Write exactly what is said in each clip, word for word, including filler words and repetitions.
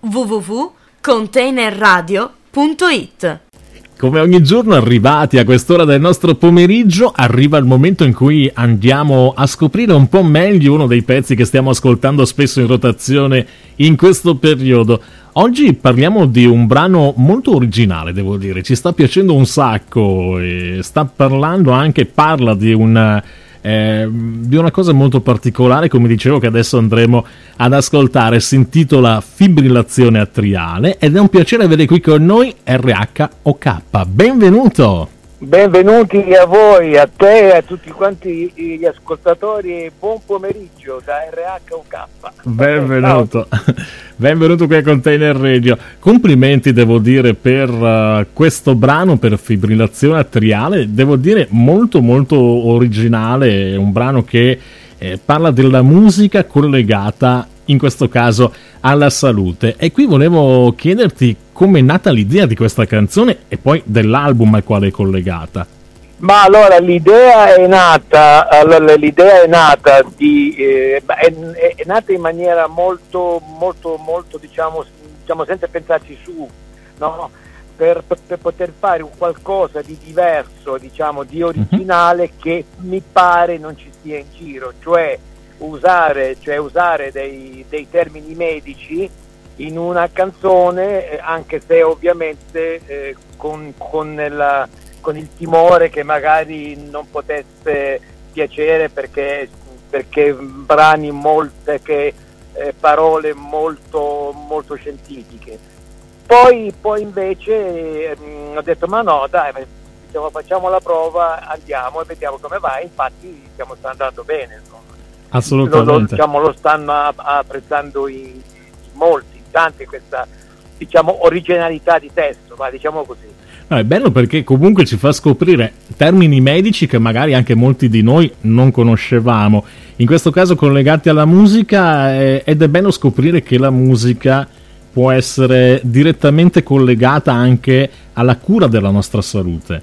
w w w punto container radio punto it. Come ogni giorno, arrivati a quest'ora del nostro pomeriggio, arriva il momento in cui andiamo a scoprire un po' meglio uno dei pezzi che stiamo ascoltando spesso in rotazione in questo periodo. Oggi parliamo di un brano molto originale, devo dire, ci sta piacendo un sacco e sta parlando anche, parla di una, eh, di una cosa molto particolare, come dicevo, che adesso andremo ad ascoltare. Si intitola Fibrillazione atriale ed è un piacere avere qui con noi R H O K. Benvenuto! Benvenuti a voi, a te e a tutti quanti gli ascoltatori e buon pomeriggio da R H O K. Benvenuto, benvenuto qui a Container Radio. Complimenti, devo dire, per uh, questo brano, per Fibrillazione atriale, devo dire molto molto originale, è un brano che eh, parla della musica collegata in questo caso alla salute. E qui volevo chiederti come è nata l'idea di questa canzone e poi dell'album al quale è collegata. Ma allora l'idea è nata, allora, l'idea è nata di eh, è, è nata in maniera molto molto molto diciamo, diciamo senza pensarci su, no? Per, per, per poter fare un qualcosa di diverso, diciamo di originale, mm-hmm. che mi pare non ci sia in giro, cioè usare, cioè usare dei, dei termini medici in una canzone, eh, anche se ovviamente eh, con, con, la, con il timore che magari non potesse piacere perché, perché brani molte che eh, parole molto molto scientifiche. Poi, poi invece eh, ho detto ma no dai, diciamo, facciamo la prova, andiamo e vediamo come va. Infatti stiamo sta andando bene, insomma. Assolutamente. Lo, lo, diciamo, lo stanno apprezzando in, in molti, in tanti, questa diciamo originalità di testo, ma diciamo così. No, è bello perché comunque ci fa scoprire termini medici che magari anche molti di noi non conoscevamo, in questo caso collegati alla musica, eh, ed è bello scoprire che la musica può essere direttamente collegata anche alla cura della nostra salute.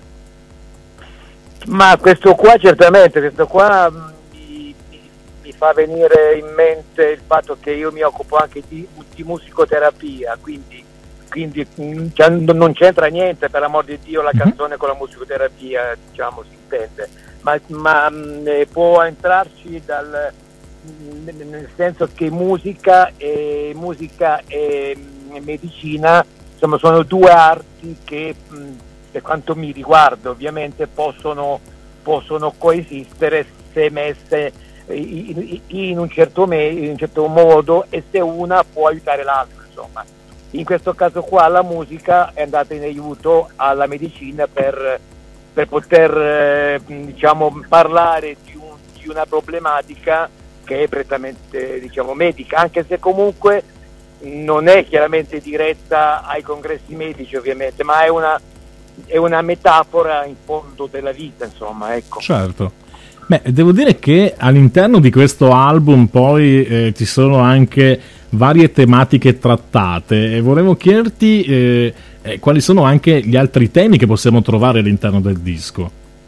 Ma questo qua certamente, questo qua mi, mi, mi fa venire in mente il fatto che io mi occupo anche di, di musicoterapia, quindi, quindi non c'entra niente, per amor di Dio, la canzone con la musicoterapia, diciamo, si intende, ma, ma mh, può entrarci dal, nel senso che musica e, musica e medicina, insomma, sono due arti che, mh, per quanto mi riguarda, ovviamente possono, possono coesistere se messe in, in, un certo me, in un certo modo, e se una può aiutare l'altra, insomma. In questo caso qua la musica è andata in aiuto alla medicina per, per poter eh, diciamo parlare di, un, di una problematica che è prettamente, diciamo, medica, anche se comunque non è chiaramente diretta ai congressi medici, ovviamente, ma è una, è una metafora in fondo della vita, insomma, ecco. Certo. Beh, devo dire che all'interno di questo album poi eh, ci sono anche varie tematiche trattate e volevo chiederti eh, eh, quali sono anche gli altri temi che possiamo trovare all'interno del disco.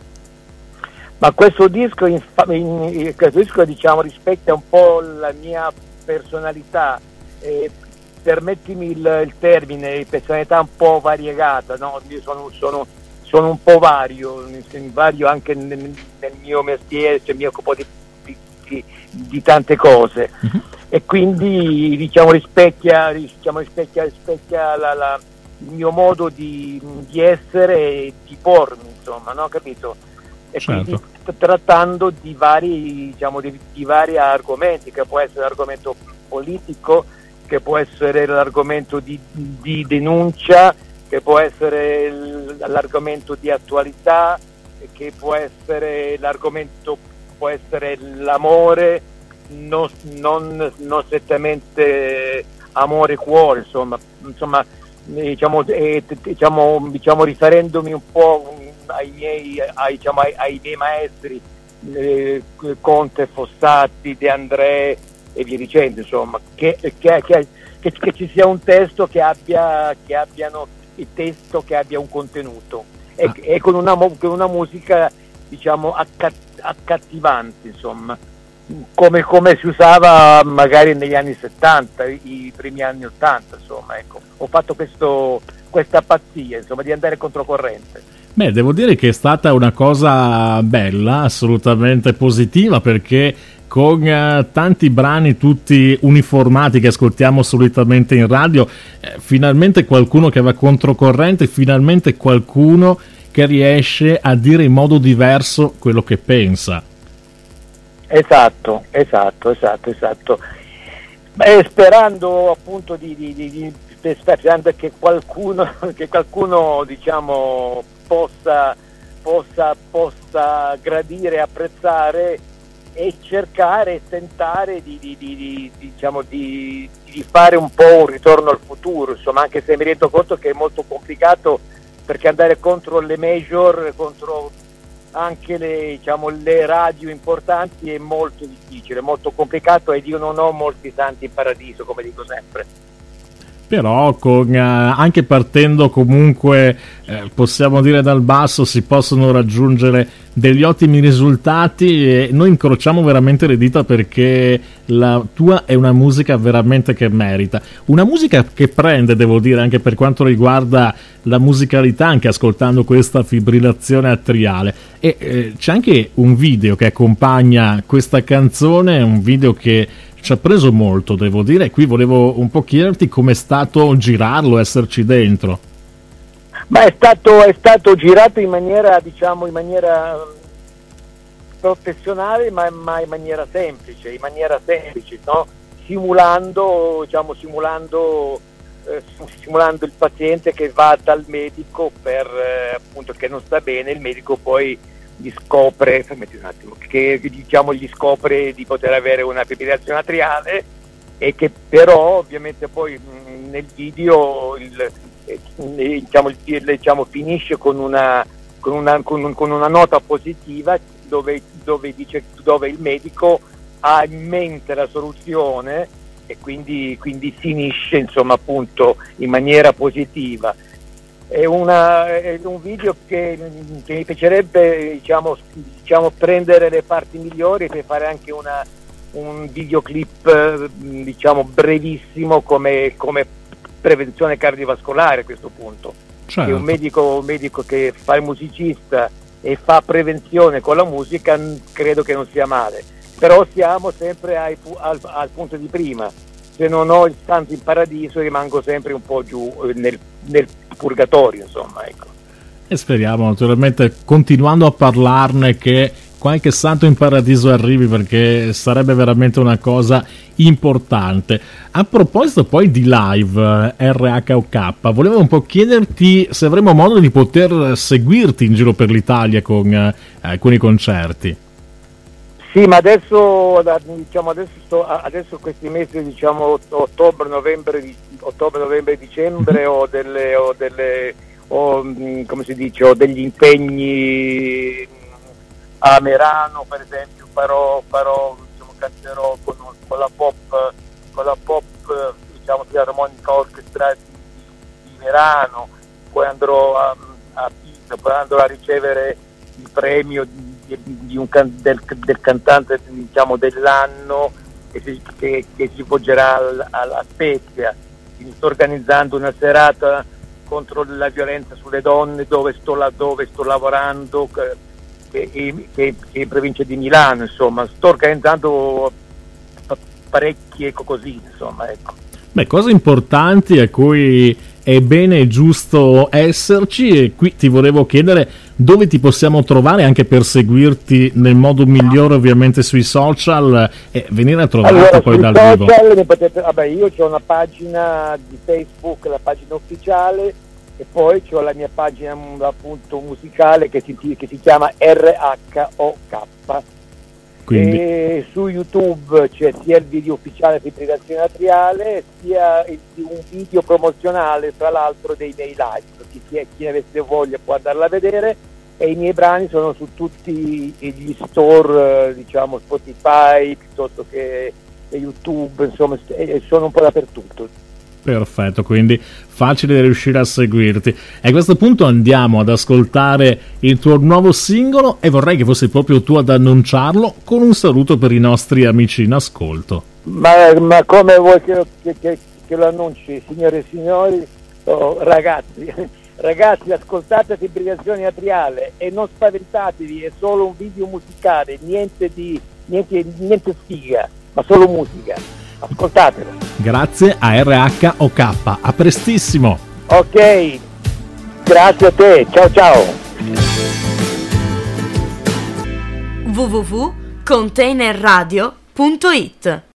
Ma questo disco, in, in, questo disco diciamo rispecchia un po' la mia personalità, eh, permettimi il, il termine, personalità un po' variegata, no? Io sono, sono, sono un po' vario, vario anche nel, nel mio mestiere, cioè mi occupo di, di, di tante cose, uh-huh. E quindi diciamo rispecchia, diciamo, rispecchia, rispecchia la, la, il mio modo di, di essere e di pormi, insomma, no? Capito? E certo. Quindi trattando di vari, diciamo, di, di vari argomenti, che può essere l'argomento politico, che può essere l'argomento di, di denuncia, che può essere l'argomento di attualità, che può essere l'argomento, può essere l'amore, non, non, non strettamente amore cuore, insomma, insomma diciamo, eh, diciamo, diciamo riferendomi un po' ai miei, ai, diciamo, ai, ai miei maestri, eh, Conte, Fossati, De André e via dicendo, insomma, che, che, che, che, che ci sia un testo che abbia, che abbiano il testo che abbia un contenuto e, e con, una, con una musica, diciamo, accat, accattivante, insomma. come, come si usava magari negli anni settanta, i primi anni ottanta, insomma, ecco. Ho fatto questo, questa pazzia, insomma, di andare controcorrente. Beh, devo dire che è stata una cosa bella, assolutamente positiva, perché con uh, tanti brani tutti uniformati che ascoltiamo solitamente in radio, eh, finalmente qualcuno che va controcorrente, finalmente qualcuno che riesce a dire in modo diverso quello che pensa. Esatto, esatto, esatto, esatto. Beh, sperando appunto di, di, di, di sperando che qualcuno, che qualcuno diciamo possa, possa, possa gradire, apprezzare e cercare, tentare di, di, di, di, diciamo, di, di fare un po' un ritorno al futuro, insomma, anche se mi rendo conto che è molto complicato, perché andare contro le major, contro anche le, diciamo, le radio importanti è molto difficile, molto complicato, ed io non ho molti santi in paradiso, come dico sempre. Però con, eh, anche partendo comunque, eh, possiamo dire dal basso, si possono raggiungere degli ottimi risultati, e noi incrociamo veramente le dita, perché la tua è una musica veramente che merita, una musica che prende, devo dire, anche per quanto riguarda la musicalità, anche ascoltando questa fibrillazione atriale. E eh, c'è anche un video che accompagna questa canzone, un video che ci ha preso molto, devo dire, e qui volevo un po' chiederti com'è stato girarlo, esserci dentro. Ma è stato, è stato girato in maniera, diciamo, in maniera professionale, ma, ma in maniera semplice, in maniera semplice, no? Simulando, diciamo, simulando, eh, simulando il paziente che va dal medico per, eh, appunto, che non sta bene, il medico poi gli scopre, fermati un attimo, che diciamo gli scopre di poter avere una fibrillazione atriale, e che però ovviamente poi mh, nel video il, eh, diciamo, il, diciamo, finisce con una, con, una, con, un, con una nota positiva dove, dove, dice, dove il medico ha in mente la soluzione, e quindi, quindi finisce, insomma, appunto in maniera positiva. È, una, è un video che, che mi piacerebbe, diciamo, diciamo, prendere le parti migliori per fare anche una, un videoclip, diciamo, brevissimo, come, come prevenzione cardiovascolare a questo punto. Certo. Che un medico, un medico che fa il musicista e fa prevenzione con la musica, credo che non sia male, però siamo sempre ai, al, al punto di prima. Se non ho il santo in paradiso, rimango sempre un po' giù nel, nel purgatorio, insomma, ecco. E speriamo, naturalmente, continuando a parlarne, che qualche santo in paradiso arrivi, perché sarebbe veramente una cosa importante. A proposito poi di live R H O K, volevo un po' chiederti se avremo modo di poter seguirti in giro per l'Italia con eh, alcuni concerti. Sì, ma adesso, diciamo, adesso, sto, adesso questi mesi, diciamo, ottobre, novembre, ottobre, novembre, dicembre, ho delle, ho delle, ho, come si dice, ho degli impegni a Merano, per esempio, farò, farò diciamo, canterò con, con la pop, con la pop, diciamo, Filarmonica Orchestra di, di Merano, poi andrò a, a Pisa, poi andrò a ricevere il premio di, di un can, del, del cantante, diciamo, dell'anno, che si, che, che si svolgerà al, alla Spezia. Quindi sto organizzando una serata contro la violenza sulle donne, dove sto, la, dove sto lavorando, che, che, che è in provincia di Milano, insomma. Sto organizzando parecchi, ecco, così, insomma, ecco. Beh, cose importanti a cui è bene e giusto esserci, e qui ti volevo chiedere dove ti possiamo trovare, anche per seguirti nel modo migliore, ovviamente sui social, e venire a trovarti allora, poi dal social, vivo. Mi potete, vabbè, io ho una pagina di Facebook, la pagina ufficiale, e poi ho la mia pagina, appunto, musicale, che si, che si chiama R H O K. Quindi E su YouTube c'è sia il video ufficiale fibrillazione atriale, sia il, un video promozionale, tra l'altro, dei miei live. Chi, chi, chi avesse voglia può andarla a vedere, e i miei brani sono su tutti gli store, diciamo, Spotify, piuttosto che YouTube, insomma, sono un po' dappertutto. Perfetto, quindi facile riuscire a seguirti. E a questo punto andiamo ad ascoltare il tuo nuovo singolo e vorrei che fossi proprio tu ad annunciarlo con un saluto per i nostri amici in ascolto. Ma, ma come vuoi che, che, che, che lo annunci, signore e signori? Oh, ragazzi, ragazzi, ascoltate Fibrillazione Atriale e non spaventatevi, è solo un video musicale, niente di niente, niente sfiga, ma solo musica. Ascoltatelo. Grazie a R H O K, a prestissimo. Ok, grazie a te, ciao ciao. w w w punto container radio punto it